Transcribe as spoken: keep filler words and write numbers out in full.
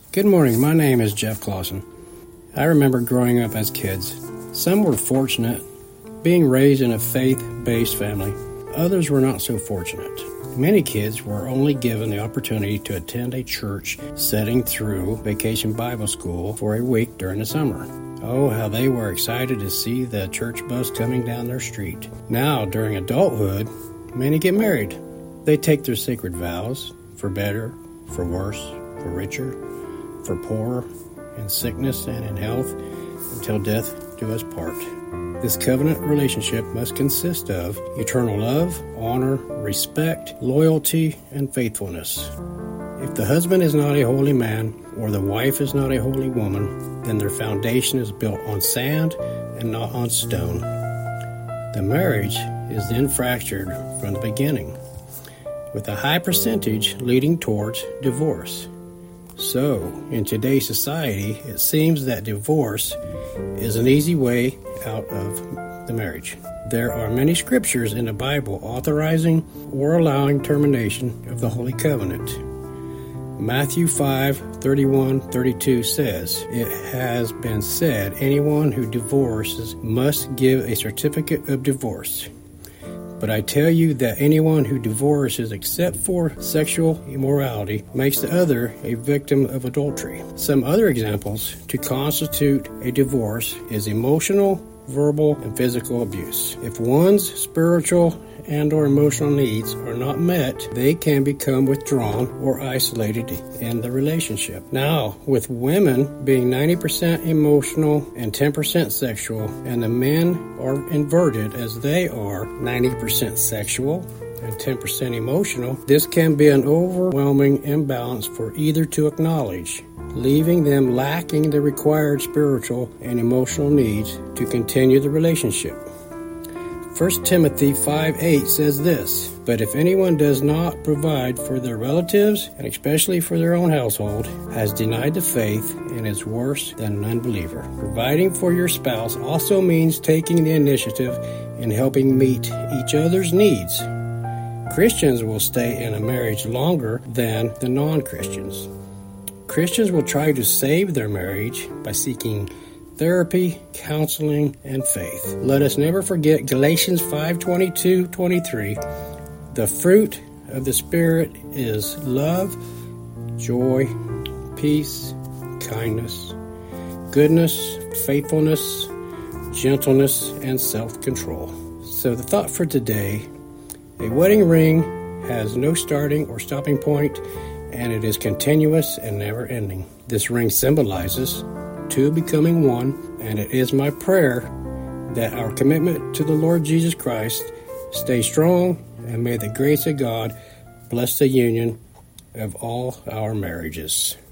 Good morning. My name is Jeff Clausen. I remember growing up as kids. Some were fortunate, being raised in a faith-based family. Others were not so fortunate. Many kids were only given the opportunity to attend a church setting through Vacation Bible School for a week during the summer. Oh, how they were excited to see the church bus coming down their street. Now, during adulthood, many get married. They take their sacred vows, for better, for worse, for richer, for poorer, in sickness and in health, until death do us part. This covenant relationship must consist of eternal love, honor, respect, loyalty, and faithfulness. If the husband is not a holy man, or the wife is not a holy woman, then their foundation is built on sand and not on stone. The marriage is then fractured from the beginning, with a high percentage leading towards divorce. So, in today's society, it seems that divorce is an easy way out of the marriage. There are many scriptures in the Bible authorizing or allowing termination of the Holy Covenant. Matthew five, thirty-one, thirty-two says, "It has been said, anyone who divorces must give a certificate of divorce. But I tell you that anyone who divorces except for sexual immorality makes the other a victim of adultery." Some other examples to constitute a divorce is emotional, verbal, and physical abuse. If one's spiritual and or emotional needs are not met, they can become withdrawn or isolated in the relationship. Now, with women being ninety percent emotional and ten percent sexual, and the men are inverted as they are ninety percent sexual and ten percent emotional, this can be an overwhelming imbalance for either to acknowledge, leaving them lacking the required spiritual and emotional needs to continue the relationship. First Timothy five eight says this, "But if anyone does not provide for their relatives, and especially for their own household, has denied the faith and is worse than an unbeliever." Providing for your spouse also means taking the initiative in helping meet each other's needs. Christians will stay in a marriage longer than the non-Christians. Christians will try to save their marriage by seeking therapy, counseling, and faith. Let us never forget Galatians five twenty-two to twenty-three. The fruit of the Spirit is love, joy, peace, kindness, goodness, faithfulness, gentleness, and self-control. So the thought for today, a wedding ring has no starting or stopping point, and it is continuous and never-ending. This ring symbolizes two becoming one, and it is my prayer that our commitment to the Lord Jesus Christ stay strong, and may the grace of God bless the union of all our marriages.